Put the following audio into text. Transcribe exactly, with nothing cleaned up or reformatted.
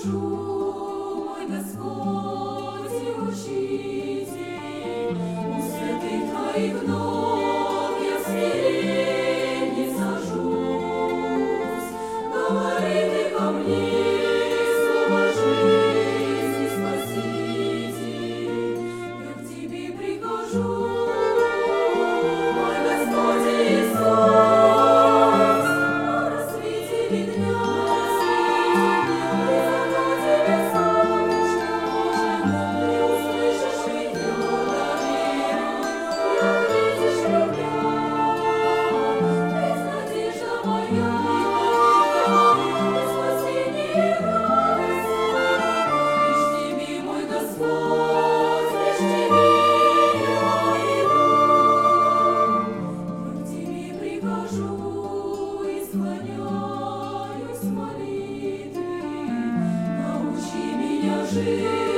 прихожу, мой Господь и Учитель, у святых Твоих ног я в смирении сажусь. Говори Ты ко мне, слово жизни, Спаситель, я к Тебе прихожу, мой Господь Иисус, на рассвете дня. Склоняюсь в молитве, научи меня жить.